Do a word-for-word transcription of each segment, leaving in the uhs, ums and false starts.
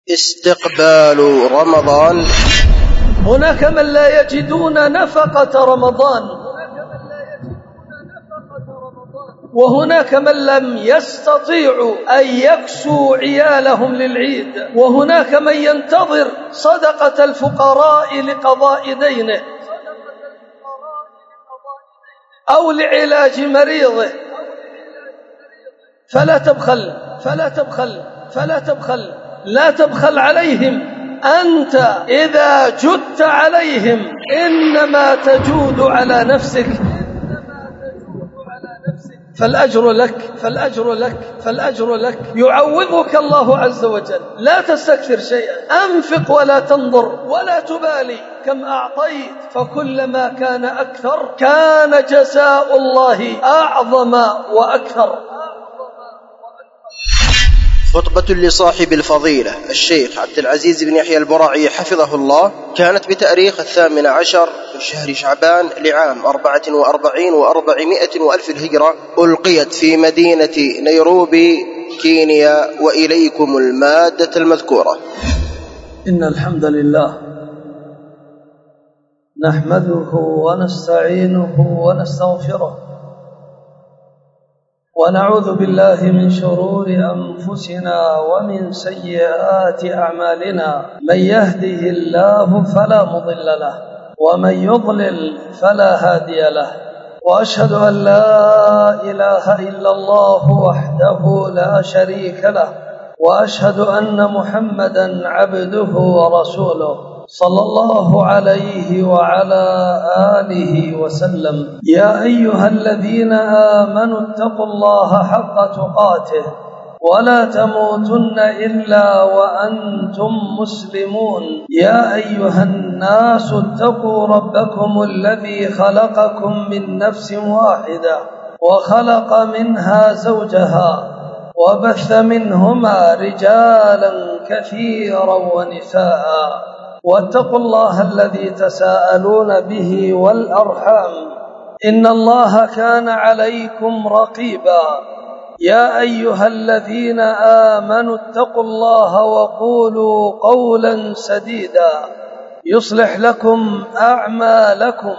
استقبال رمضان. هناك من لا يجدون نفقة رمضان، وهناك من لم يستطيعوا أن يكسوا عيالهم للعيد، وهناك من ينتظر صدقة الفقراء لقضاء دينه أو لعلاج مريضه. فلا تبخل فلا تبخل فلا تبخل لا تبخل عليهم. أنت إذا جدت عليهم إنما تجود على نفسك، فالأجر لك فالأجر لك فالأجر لك يعوضك الله عز وجل. لا تستكثر شيئا، أنفق ولا تنظر ولا تبالي كم أعطيت، فكلما كان أكثر كان جزاء الله أعظم وأكثر. خطبة لصاحب الفضيلة الشيخ عبد العزيز بن يحيى البرعي حفظه الله، كانت بتاريخ الثامن عشر من شهر شعبان لعام أربعة وأربعين وأربعمائة وألف الهجرة، ألقيت في مدينة نيروبي كينيا، وإليكم المادة المذكورة. إن الحمد لله نحمده ونستعينه ونستغفره، ونعوذ بالله من شرور أنفسنا ومن سيئات أعمالنا. من يهده الله فلا مضل له، ومن يضلل فلا هادي له، وأشهد أن لا إله إلا الله وحده لا شريك له، وأشهد أن محمدا عبده ورسوله صلى الله عليه وعلى آله وسلم. يا أيها الذين آمنوا اتقوا الله حق تقاته ولا تموتن إلا وأنتم مسلمون. يا أيها الناس اتقوا ربكم الذي خلقكم من نفس واحدة وخلق منها زوجها وبث منهما رجالا كثيرا ونساء، واتقوا الله الذي تساءلون به والأرحام، إن الله كان عليكم رقيبا. يا أيها الذين آمنوا اتقوا الله وقولوا قولا سديدا يصلح لكم أعمالكم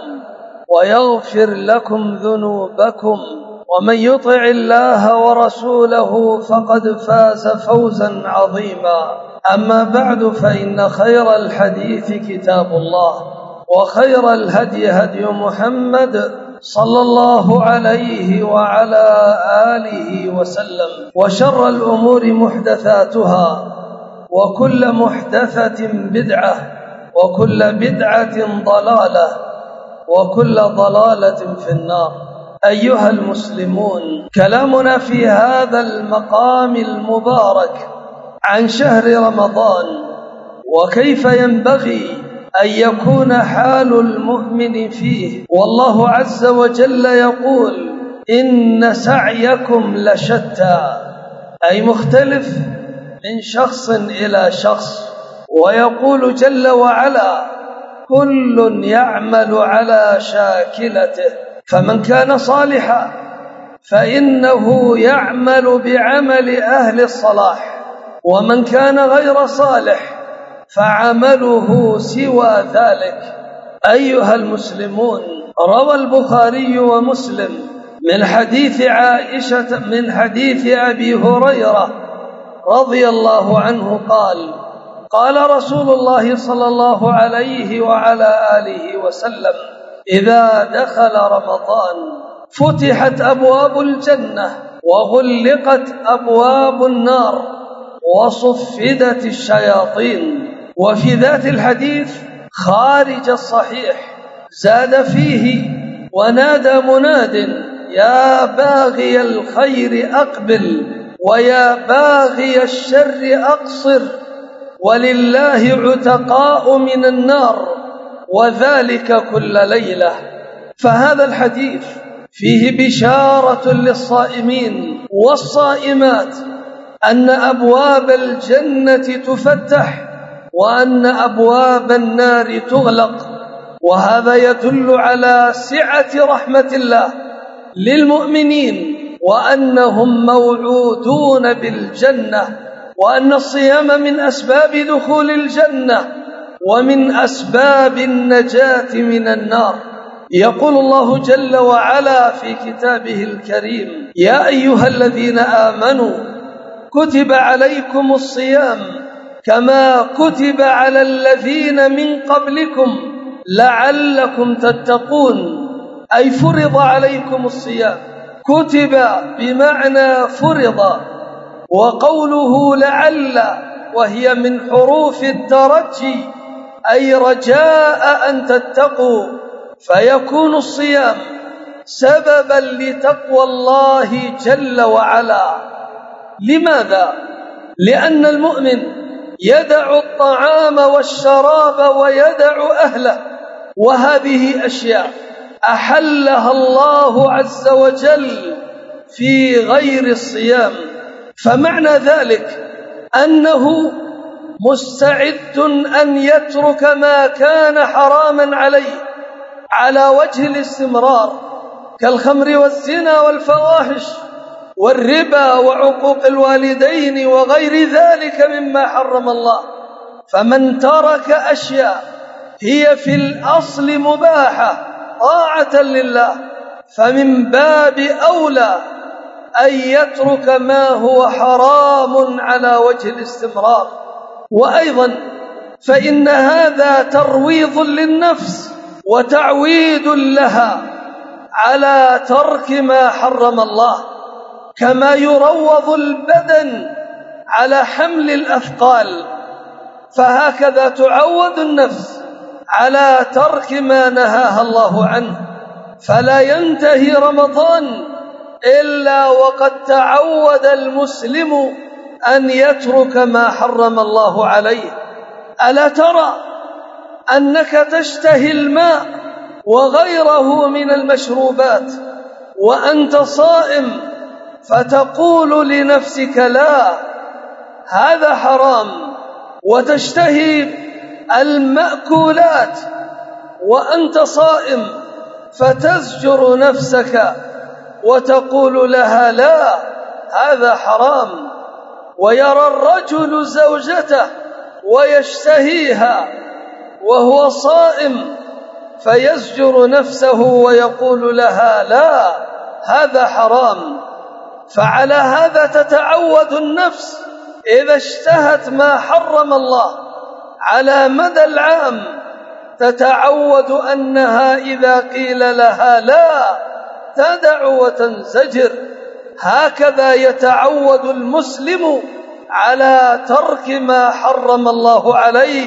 ويغفر لكم ذنوبكم، ومن يطع الله ورسوله فقد فاز فوزا عظيما. أما بعد، فإن خير الحديث كتاب الله، وخير الهدي هدي محمد صلى الله عليه وعلى آله وسلم، وشر الأمور محدثاتها، وكل محدثة بدعة، وكل بدعة ضلالة، وكل ضلالة في النار. أيها المسلمون، كلامنا في هذا المقام المبارك عن شهر رمضان، وكيف ينبغي أن يكون حال المؤمن فيه. والله عز وجل يقول: إن سعيكم لشتى، أي مختلف من شخص إلى شخص. ويقول جل وعلا: كل يعمل على شاكلته، فمن كان صالحا فإنه يعمل بعمل أهل الصلاح، ومن كان غير صالح فعمله سوى ذلك. أيها المسلمون، روى البخاري ومسلم من حديث عائشة من حديث أبي هريرة رضي الله عنه قال: قال رسول الله صلى الله عليه وعلى آله وسلم: إذا دخل رمضان فتحت أبواب الجنة وغلقت أبواب النار وصفدت الشياطين. وفي ذات الحديث خارج الصحيح زاد فيه: ونادى مناد: يا باغي الخير أقبل، ويا باغي الشر أقصر، ولله عتقاء من النار، وذلك كل ليلة. فهذا الحديث فيه بشارة للصائمين والصائمات أن أبواب الجنة تفتح، وأن أبواب النار تغلق. وهذا يدل على سعة رحمة الله للمؤمنين، وأنهم موعودون بالجنة وأن الصيام من أسباب دخول الجنة ومن أسباب النجاة من النار. يقول الله جل وعلا في كتابه الكريم: يا أيها الذين آمنوا كتب عليكم الصيام كما كتب على الذين من قبلكم لعلكم تتقون. أي فرض عليكم الصيام، كتب بمعنى فرض. وقوله لعل وهي من حروف الترجي، أي رجاء أن تتقوا، فيكون الصيام سببا لتقوى الله جل وعلا. لماذا؟ لأن المؤمن يدع الطعام والشراب ويدع أهله، وهذه أشياء أحلها الله عز وجل في غير الصيام. فمعنى ذلك أنه مستعد أن يترك ما كان حراما عليه على وجه الاستمرار، كالخمر والزنا والفواحش والربا وعقوق الوالدين وغير ذلك مما حرم الله. فمن ترك أشياء هي في الأصل مباحة طاعة لله، فمن باب أولى أن يترك ما هو حرام على وجه الاستمرار. وأيضا فإن هذا ترويض للنفس وتعويد لها على ترك ما حرم الله، كما يروض البدن على حمل الأثقال، فهكذا تعود النفس على ترك ما نهاها الله عنه. فلا ينتهي رمضان إلا وقد تعود المسلم أن يترك ما حرم الله عليه. ألا ترى أنك تشتهي الماء وغيره من المشروبات وأنت صائم، فتقول لنفسك لا، هذا حرام، وتشتهي المأكولات وأنت صائم، فتزجر نفسك وتقول لها لا، هذا حرام. ويرى الرجل زوجته ويشتهيها وهو صائم، فيزجر نفسه ويقول لها لا، هذا حرام. فعلى هذا تتعود النفس إذا اشتهت ما حرم الله على مدى العام، تتعود أنها إذا قيل لها لا تدع وتنزجر. هكذا يتعود المسلم على ترك ما حرم الله عليه.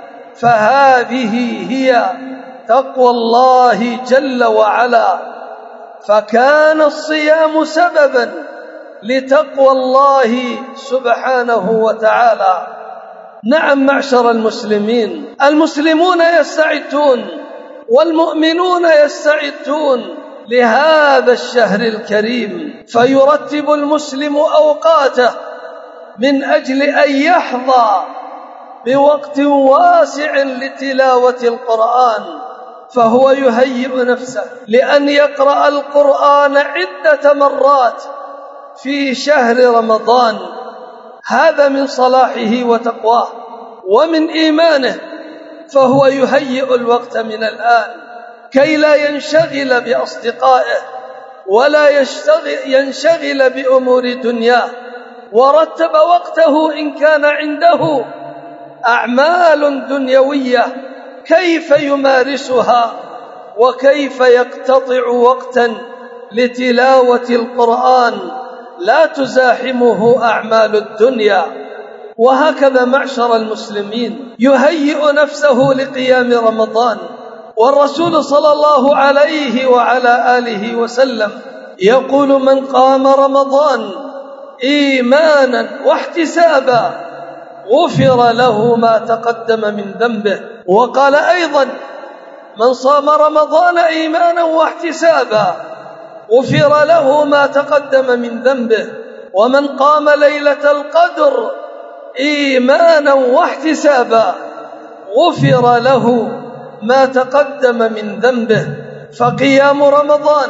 فهذه هي تقوى الله جل وعلا. فكان الصيام سببا لتقوى الله سبحانه وتعالى. نعم معشر المسلمين، المسلمون يستعدون والمؤمنون يستعدون لهذا الشهر الكريم، فيرتب المسلم أوقاته من أجل أن يحظى بوقت واسع لتلاوة القرآن، فهو يهيئ نفسه لأن يقرأ القرآن عدة مرات في شهر رمضان. هذا من صلاحه وتقواه ومن إيمانه، فهو يهيئ الوقت من الآن كي لا ينشغل بأصدقائه ولا ينشغل بأمور دنياه، ورتب وقته إن كان عنده أعمال دنيوية كيف يمارسها وكيف يقتطع وقتا لتلاوة القرآن لا تزاحمه أعمال الدنيا. وهكذا معشر المسلمين يهيئ نفسه لقيام رمضان. والرسول صلى الله عليه وعلى آله وسلم يقول: من قام رمضان إيمانا واحتسابا غفر له ما تقدم من ذنبه. وقال أيضا: من صام رمضان إيمانا واحتسابا غفر له ما تقدم من ذنبه. ومن قام ليلة القدر إيمانا واحتسابا غفر له ما تقدم من ذنبه. فقيام رمضان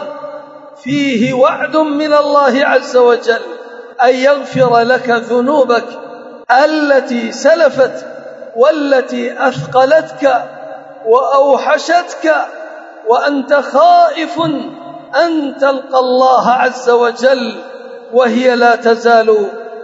فيه وعد من الله عز وجل أن يغفر لك ذنوبك التي سلفت والتي أثقلتك وأوحشتك وأنت خائف أن تلقى الله عز وجل وهي لا تزال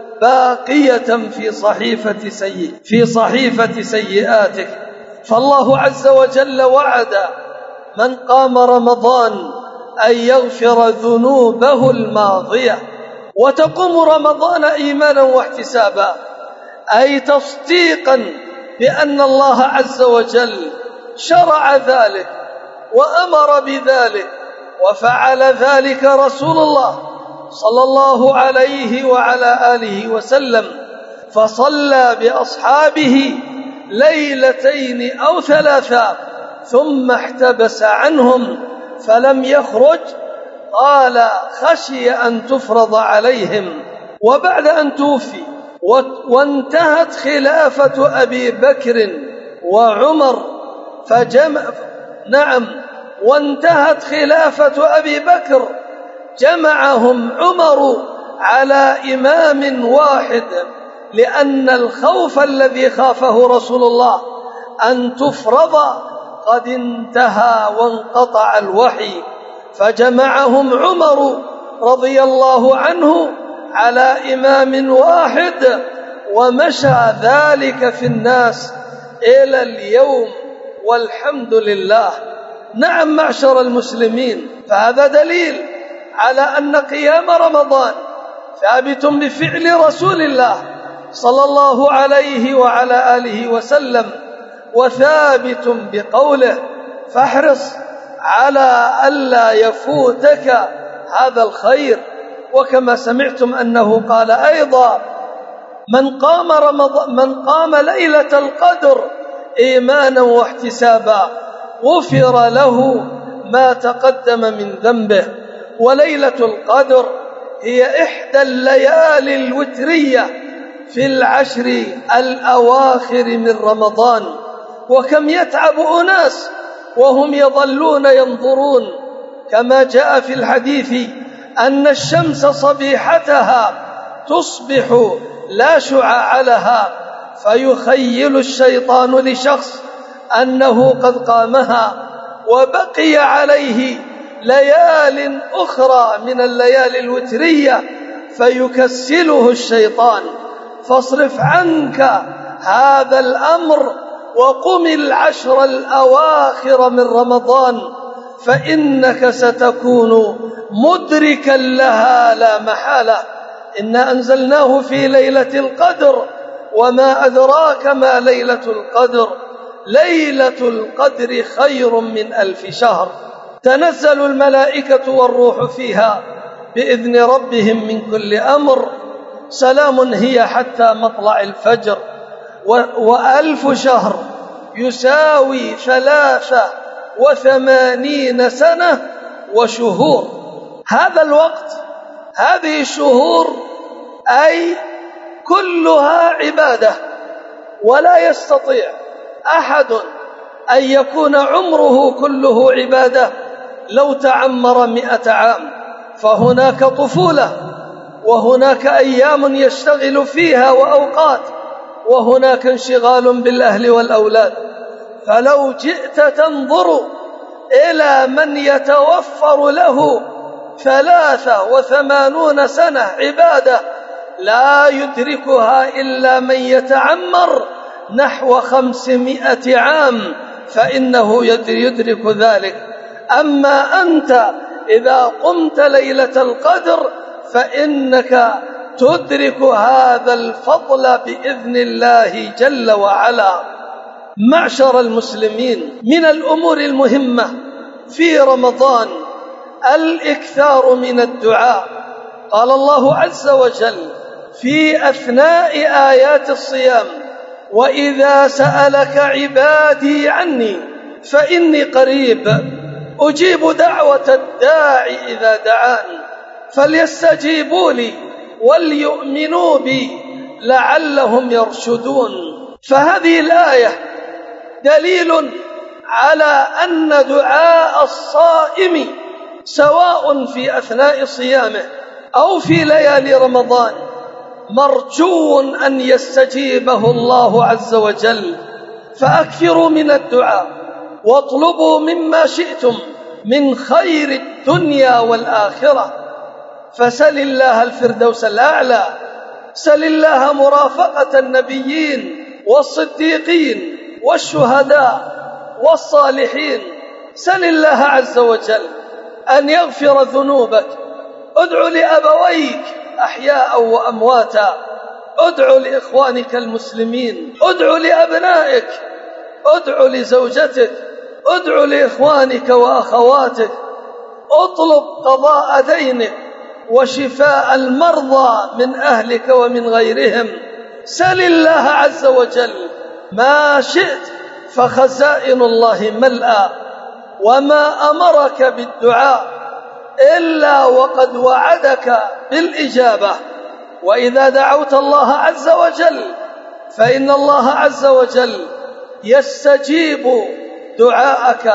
باقية في صحيفة سيئ في صحيفة سيئاتك. فالله عز وجل وعد من قام رمضان أن يغفر ذنوبه الماضية. وتقوم رمضان إيمانا واحتسابا، أي تصديقا بأن الله عز وجل شرع ذلك وأمر بذلك وفعل ذلك رسول الله صلى الله عليه وعلى آله وسلم، فصلى بأصحابه ليلتين أو ثلاثا ثم احتبس عنهم فلم يخرج، قال خشي أن تفرض عليهم. وبعد أن توفي وانتهت خلافة أبي بكر وعمر فجمع نعم وانتهت خلافة أبي بكر جمعهم عمر على إمام واحد، لأن الخوف الذي خافه رسول الله أن تفرض قد انتهى وانقطع الوحي، فجمعهم عمر رضي الله عنه على إمام واحد، ومشى ذلك في الناس إلى اليوم والحمد لله. نعم معشر المسلمين، فهذا دليل على أن قيام رمضان ثابت بفعل رسول الله صلى الله عليه وعلى آله وسلم، وثابت بقوله فاحرص على ألا يفوتك هذا الخير. وكما سمعتم أنه قال أيضا من قام رمضان من قام ليلة القدر إيمانا واحتسابا غفر له ما تقدم من ذنبه. وليلة القدر هي إحدى الليالي الوترية في العشر الأواخر من رمضان، وكم يتعب أناس وهم يظلون ينظرون، كما جاء في الحديث أن الشمس صبيحتها تصبح لا شعاع لها، فيخيل الشيطان لشخص أنه قد قامها وبقي عليه ليال أخرى من الليالي الوترية فيكسله الشيطان. فاصرف عنك هذا الأمر وقم العشر الأواخر من رمضان، فإنك ستكون مدركا لها لا محالة. إنا أنزلناه في ليلة القدر، وما أدراك ما ليلة القدر، ليلة القدر خير من ألف شهر، تنزل الملائكة والروح فيها بإذن ربهم من كل أمر، سلام هي حتى مطلع الفجر. وألف شهر يساوي ثلاثة وثمانين سنة وشهور. هذا الوقت، هذه الشهور أي كلها عبادة، ولا يستطيع أحد أن يكون عمره كله عبادة لو تعمر مئة عام. فهناك طفولة، وهناك أيام يشتغل فيها وأوقات، وهناك انشغال بالأهل والأولاد. فلو جئت تنظر إلى من يتوفر له ثلاثة وثمانون سنة عبادة لا يدركها إلا من يتعمر نحو خمسمائة عام، فإنه يدرك ذلك. أما أنت إذا قمت ليلة القدر فإنك تدرك هذا الفضل بإذن الله جل وعلا. معشر المسلمين، من الأمور المهمة في رمضان الإكثار من الدعاء. قال الله عز وجل في أثناء آيات الصيام وإذا سألك عبادي عني فإني قريب أجيب دعوة الداعي إذا دعاني فليستجيبوا لي وليؤمنوا بي لعلهم يرشدون. فهذه الآية دليل على أن دعاء الصائم سواء في أثناء صيامه أو في ليالي رمضان مرجو أن يستجيبه الله عز وجل. فأكثروا من الدعاء واطلبوا مما شئتم من خير الدنيا والآخرة. فسل الله الفردوس الأعلى، سل الله مرافقة النبيين والصديقين والشهداء والصالحين. سل الله عز وجل أن يغفر ذنوبك. ادع لأبويك أحياء وأمواتا، ادع لإخوانك المسلمين، ادع لأبنائك، ادع لزوجتك، ادع لإخوانك وأخواتك، اطلب قضاء دينك وشفاء المرضى من أهلك ومن غيرهم. سل الله عز وجل ما شئت، فخزائن الله ملأى، وما أمرك بالدعاء إلا وقد وعدك بالإجابة. وإذا دعوت الله عز وجل فإن الله عز وجل يستجيب دعاءك،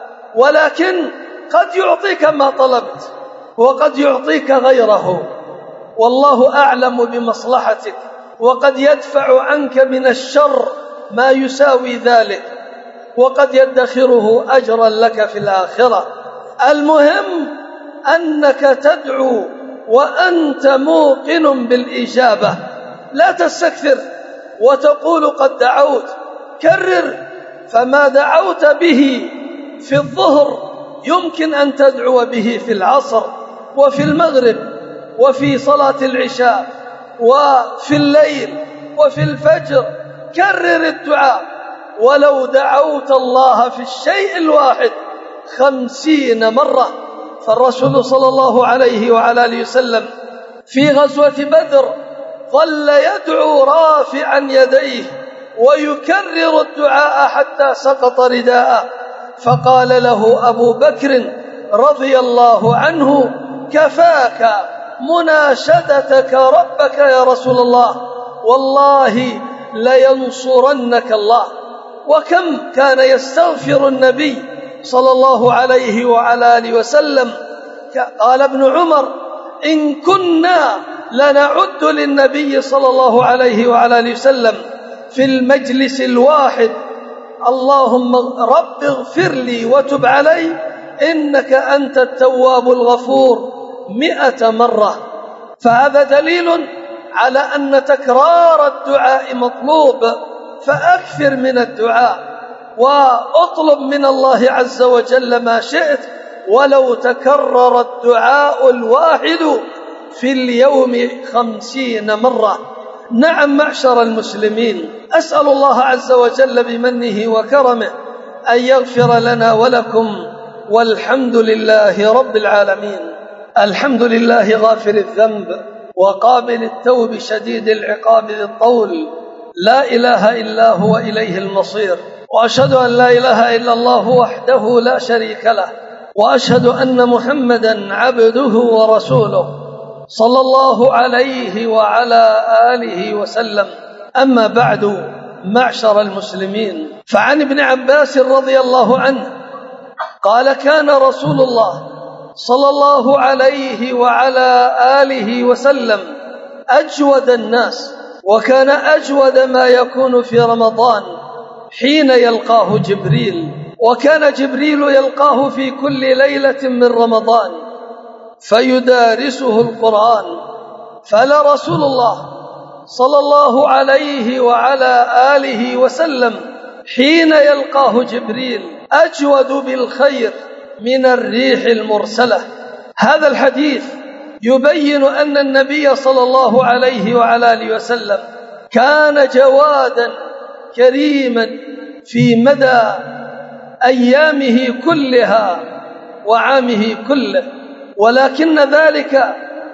ولكن قد يعطيك ما طلبت وقد يعطيك غيره، والله أعلم بمصلحتك، وقد يدفع عنك من الشر ما يساوي ذلك، وقد يدخره أجرا لك في الآخرة. المهم أنك تدعو وأنت موقن بالإجابة، لا تستكثر وتقول قد دعوت. كرر، فما دعوت به في الظهر يمكن أن تدعو به في العصر وفي المغرب وفي صلاة العشاء وفي الليل وفي الفجر. كرر الدعاء، ولو دعوت الله في الشيء الواحد خمسين مرة. فالرسول صلى الله عليه وعلى آله وسلم في غزوة بدر ظل يدعو رافعا يديه ويكرر الدعاء حتى سقط رداءه، فقال له أبو بكر رضي الله عنه: كفاك مناشدتك ربك يا رسول الله، والله لينصرنك الله. وكم كان يستغفر النبي صلى الله عليه وعلى آله وسلم. قال ابن عمر: إن كنا لنعد للنبي صلى الله عليه وعلى آله وسلم في المجلس الواحد: اللهم رب اغفر لي وتب علي إنك أنت التواب الغفور مئة مرة. فهذا دليل على أن تكرار الدعاء مطلوب، فأكثر من الدعاء وأطلب من الله عز وجل ما شئت، ولو تكرر الدعاء الواحد في اليوم خمسين مرة. نعم معشر المسلمين، أسأل الله عز وجل بمنه وكرمه أن يغفر لنا ولكم، والحمد لله رب العالمين. الحمد لله غافر الذنب وقابل التوب شديد العقاب ذي الطول، لا إله إلا هو إليه المصير. وأشهد أن لا إله إلا الله وحده لا شريك له، وأشهد أن محمدا عبده ورسوله صلى الله عليه وعلى آله وسلم. أما بعد، معشر المسلمين، فعن ابن عباس رضي الله عنه قال: كان رسول الله صلى الله عليه وعلى آله وسلم أجود الناس، وكان أجود ما يكون في رمضان حين يلقاه جبريل، وكان جبريل يلقاه في كل ليلة من رمضان فيدارسه القرآن. فلرسول الله صلى الله عليه وعلى آله وسلم حين يلقاه جبريل أجود بالخير من الريح المرسلة. هذا الحديث يبين أن النبي صلى الله عليه وعلى آله وسلم كان جوادا كريما في مدى أيامه كلها وعامه كله، ولكن ذلك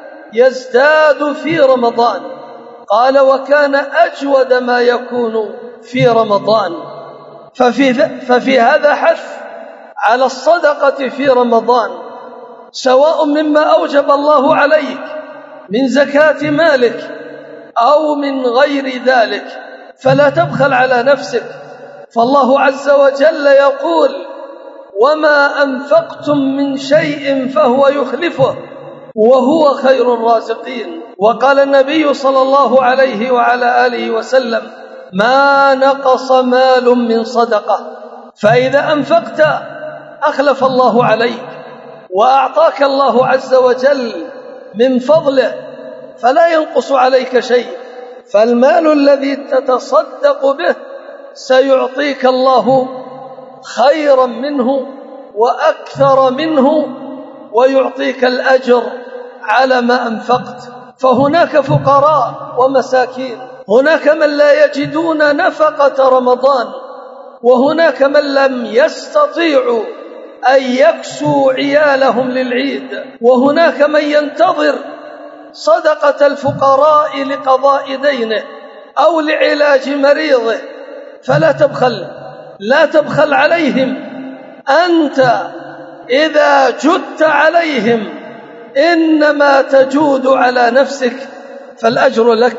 يزداد في رمضان. قال: وكان أجود ما يكون في رمضان. ففي, ففي هذا حث على الصدقة في رمضان، سواء مما أوجب الله عليك من زكاة مالك أو من غير ذلك، فلا تبخل على نفسك، فالله عز وجل يقول: وما أنفقتم من شيء فهو يخلفه وهو خير الرازقين. وقال النبي صلى الله عليه وعلى آله وسلم: ما نقص مال من صدقة، فإذا أنفقت أخلف الله عليك وأعطاك الله عز وجل من فضله، فلا ينقص عليك شيء. فالمال الذي تتصدق به سيعطيك الله خيرا منه وأكثر منه، ويعطيك الأجر على ما أنفقت. فهناك فقراء ومساكين، هناك من لا يجدون نفقة رمضان، وهناك من لم يستطيعوا أن يكسوا عيالهم للعيد، وهناك من ينتظر صدقة الفقراء لقضاء دينه أو لعلاج مريضه. فلا تبخل، لا تبخل عليهم. أنت إذا جدت عليهم إنما تجود على نفسك، فالأجر لك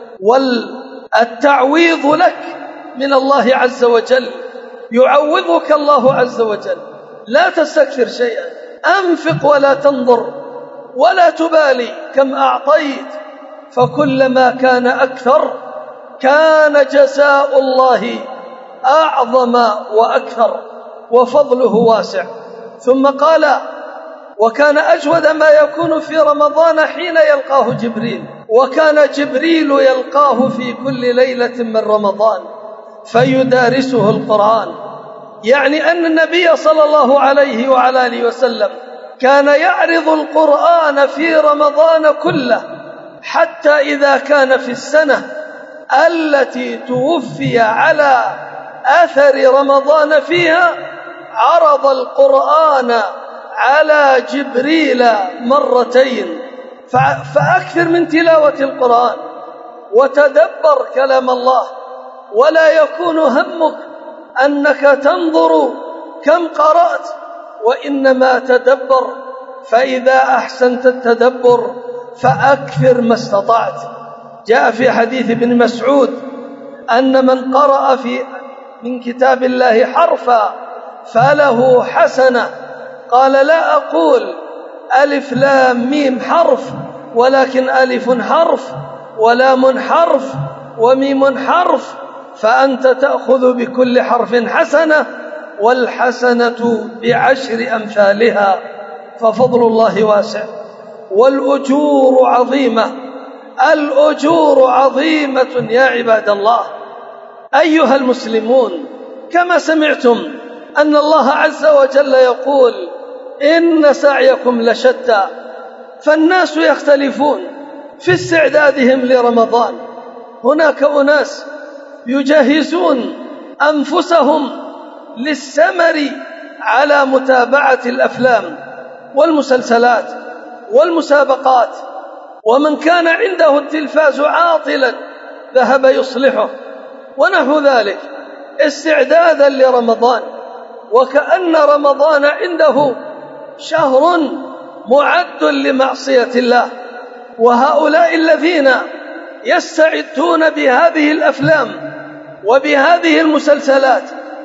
والتعويض لك من الله عز وجل، يعوضك الله عز وجل. لا تستكثر شيئا، أنفق ولا تنظر ولا تبالي كم أعطيت، فكلما كان أكثر كان جزاء الله أعظم وأكثر، وفضله واسع. ثم قال: وكان أجود ما يكون في رمضان حين يلقاه جبريل، وكان جبريل يلقاه في كل ليلة من رمضان فيدارسه القرآن. يعني أن النبي صلى الله عليه وعلى آله وسلم كان يعرض القرآن في رمضان كله، حتى إذا كان في السنة التي توفي على أثر رمضان فيها عرض القرآن على جبريل مرتين. فأكثر من تلاوة القرآن وتدبر كلام الله، ولا يكون همك أنك تنظر كم قرأت، وإنما تدبر. فإذا أحسنت التدبر فأكثر ما استطعت. جاء في حديث ابن مسعود أن من قرأ في من كتاب الله حرفا فله حسنة. قال: لا أقول ألف لام ميم حرف، ولكن ألف حرف ولام حرف وميم حرف، فأنت تأخذ بكل حرف حسنة، والحسنة بعشر أمثالها. ففضل الله واسع والأجور عظيمة، الأجور عظيمة يا عباد الله. أيها المسلمون، كما سمعتم أن الله عز وجل يقول: إن سعيكم لشتى. فالناس يختلفون في استعدادهم لرمضان. هناك أناس يجهزون أنفسهم للسمر على متابعة الأفلام والمسلسلات والمسابقات، ومن كان عنده التلفاز عاطلا ذهب يصلحه ونحو ذلك استعدادا لرمضان، وكأن رمضان عنده شهر معد لمعصية الله. وهؤلاء الذين يستعدون بهذه الأفلام وبهذه المسلسلات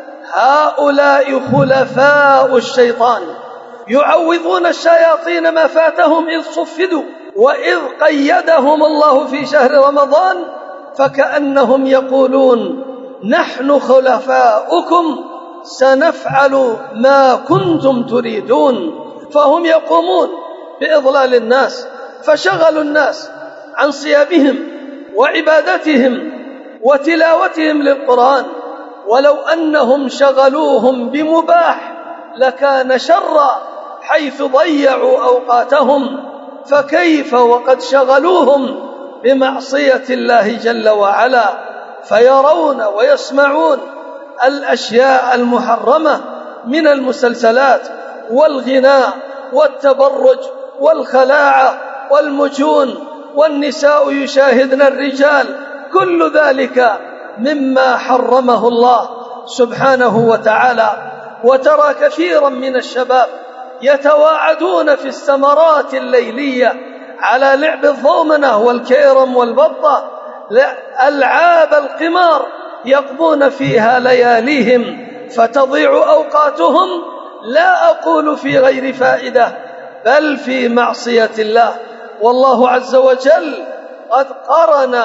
هؤلاء خلفاء الشيطان، يعوضون الشياطين ما فاتهم إذ صفدوا، وإذ قيدهم الله في شهر رمضان فكأنهم يقولون: نحن خلفاؤكم سنفعل ما كنتم تريدون. فهم يقومون بإضلال الناس، فشغلوا الناس عن صيامهم وعبادتهم وتلاوتهم للقرآن. ولو أنهم شغلوهم بمباح لكان شرا حيث ضيعوا أوقاتهم، فكيف وقد شغلوهم بمعصية الله جل وعلا، فيرون ويسمعون الأشياء المحرمة من المسلسلات والغناء والتبرج والخلاعة والمجون، والنساء يشاهدن الرجال. كل ذلك مما حرمه الله سبحانه وتعالى. وترى كثيرا من الشباب يتواعدون في السمرات الليلية على لعب الضومنة والكيرم والبطة، ألعاب القمار يقضون فيها لياليهم فتضيع أوقاتهم. لا أقول في غير فائدة، بل في معصية الله. والله عز وجل قد قرن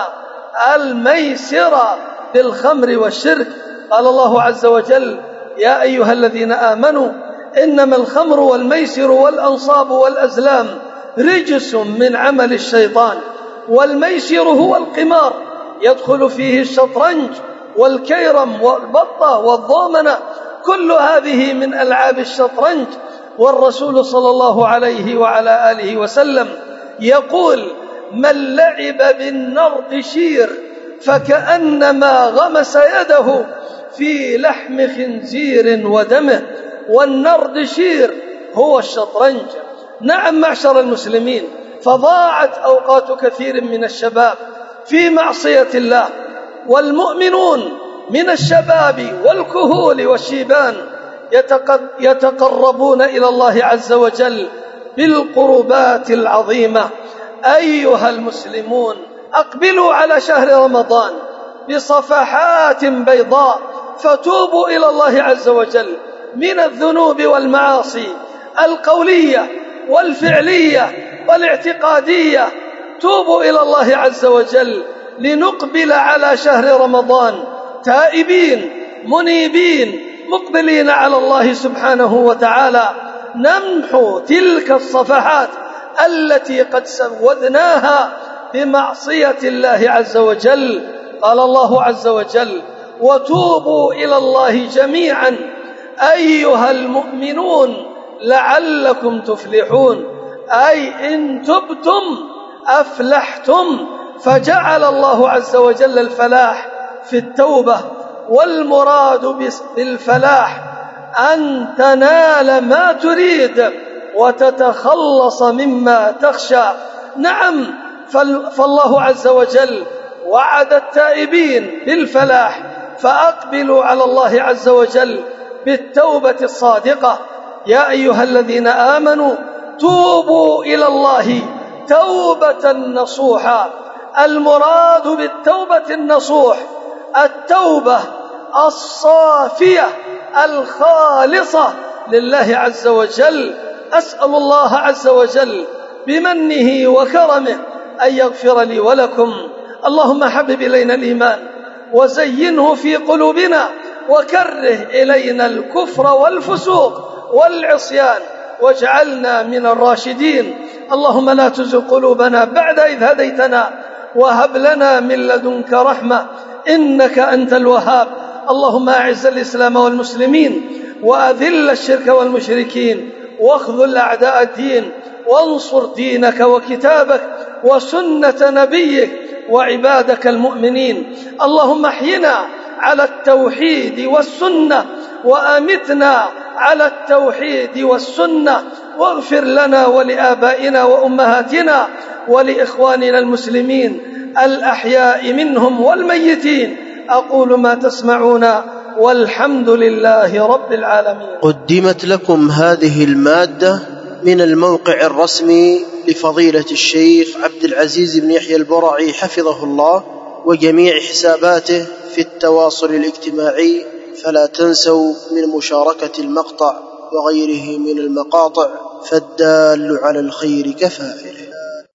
الميسر بالخمر والشرك. قال الله عز وجل: يا أيها الذين آمنوا إنما الخمر والميسر والأنصاب والأزلام رجس من عمل الشيطان. والميسر هو القمار، يدخل فيه الشطرنج والكيرم والبطة والضومنة، كل هذه من ألعاب الشطرنج. والرسول صلى الله عليه وعلى آله وسلم يقول: من لعب بالنردشير فكأنما غمس يده في لحم خنزير ودمه. والنردشير هو الشطرنج. نعم معشر المسلمين، فضاعت أوقات كثير من الشباب في معصية الله، والمؤمنون من الشباب والكهول والشيبان يتقربون إلى الله عز وجل بالقربات العظيمة. أيها المسلمون، أقبلوا على شهر رمضان بصفحات بيضاء، فتوبوا إلى الله عز وجل من الذنوب والمعاصي القولية والفعلية والاعتقادية. توبوا إلى الله عز وجل لنقبل على شهر رمضان تائبين منيبين مقبلين على الله سبحانه وتعالى، نمحو تلك الصفحات التي قد سودناها بمعصية الله عز وجل. قال الله عز وجل: وتوبوا إلى الله جميعا أيها المؤمنون لعلكم تفلحون، أي إن تبتم أفلحتم. فجعل الله عز وجل الفلاح في التوبة، والمراد بالفلاح أن تنال ما تريد وتتخلص مما تخشى. نعم، فالله عز وجل وعد التائبين بالفلاح، فأقبلوا على الله عز وجل بالتوبة الصادقة. يا أيها الذين آمنوا توبوا إلى الله توبة نصوحا. المراد بالتوبة النصوح التوبة الصافية الخالصة لله عز وجل. أسأل الله عز وجل بمنه وكرمه أن يغفر لي ولكم. اللهم حبب إلينا الإيمان وزينه في قلوبنا، وكره إلينا الكفر والفسوق والعصيان، واجعلنا من الراشدين. اللهم لا تزغ قلوبنا بعد إذ هديتنا، وهب لنا من لدنك رحمة إنك أنت الوهاب. اللهم أعز الإسلام والمسلمين، وأذل الشرك والمشركين، واخذل أعداء الدين، وانصر دينك وكتابك وسنة نبيك وعبادك المؤمنين. اللهم احينا على التوحيد والسنة، وأمتنا على التوحيد والسنة، واغفر لنا ولآبائنا وأمهاتنا ولإخواننا المسلمين الأحياء منهم والميتين. أقول ما تسمعون، والحمد لله رب العالمين. قدمت لكم هذه المادة من الموقع الرسمي لفضيلة الشيخ عبد العزيز بن يحيى البرعي حفظه الله، وجميع حساباته في التواصل الاجتماعي، فلا تنسوا من مشاركة المقطع وغيره من المقاطع، فالدال على الخير كفاعله.